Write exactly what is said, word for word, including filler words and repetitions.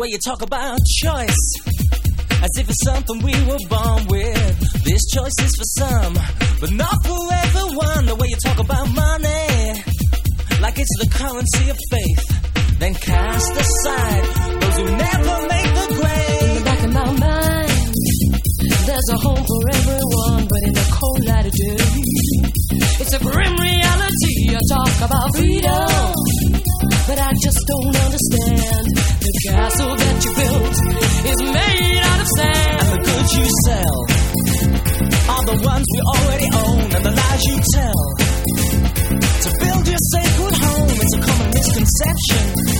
way you talk about choice, as if it's something we were born with. This choice is for some, but not for everyone. The way you talk about money, like it's the currency of faith, then cast aside those who never make the grade. In the back of my mind, there's a home for everyone, but in the cold light of day, it's a grim reality. I talk about freedom, but I just don't understand. The castle that you built is made out of sand, and the goods you sell are the ones we already own, and the lies you tell to build your sacred home. It's a common misconception